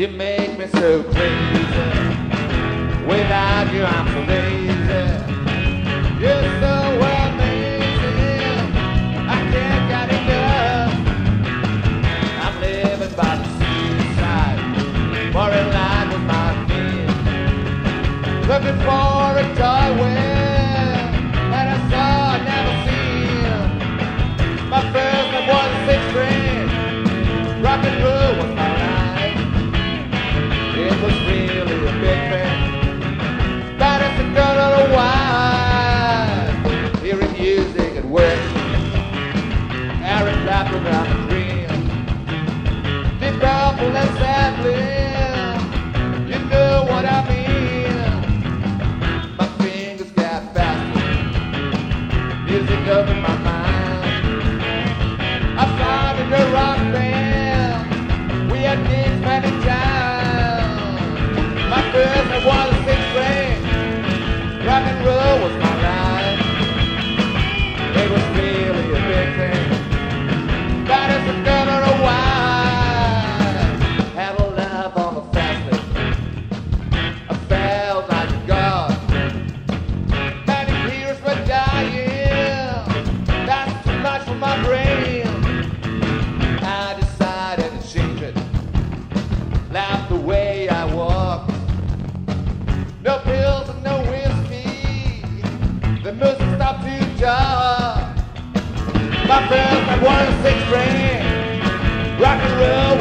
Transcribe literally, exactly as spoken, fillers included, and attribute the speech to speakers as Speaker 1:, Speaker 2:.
Speaker 1: You make me so crazy. Without you I'm so lazy. You're so amazing. I can't get enough. I'm living by the seaside, more in line with my feet. Looking for a toy whale that I saw I never seen. My first one was a sixth grade. Rock and roll was my life. It was really a big thing, but it's a don't know why. Hearing music at work, Eric Clapton on the dream, Deep Purple and Zeppelin. You know what I mean. My fingers got faster, music up in my mind. I found in a rock band, we had gigs many times. My first I was a sixth grade. Rock and roll was my life. It was really a big thing, but it's a don't know why. Had a love on the fast lane. I felt like a god. Many years were dying. That's too much for my brain. I decided to change it. Laugh the way I walk. No pills and no whiskey. The music stopped to talk. My friends had one sixth grade. Rock and roll